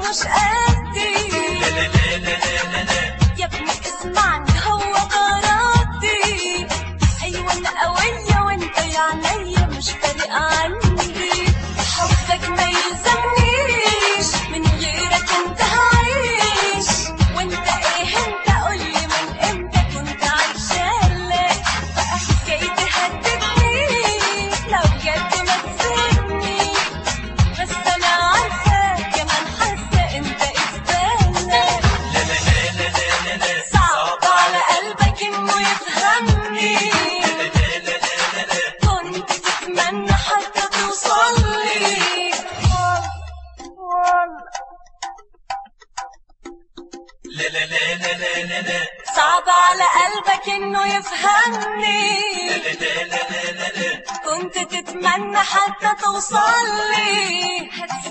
مش قدي. لا لا لا لا لا لا يا ابني اسمعني هو قراري. ايوه انا قوية وانت يا عينيا مش فارق عندي. حبك ما يلزمنيش من غيرك انت هعيش. وانت ايه انت قولي من امتى كنت عايشالك. بقى جاي تهددني لو بجد ما تسيبني. بس انا عارفة كمان حاسة انت اسبالك. لا لا لا لا لا لا صعب على قلبك انه يفهمني. كنت تتمنى حتى توصلي. لا لا لا لا لا لا لا صعب على قلبك انه يفهمني. لا لا لا لا لا كنت تتمنى حتى توصلي.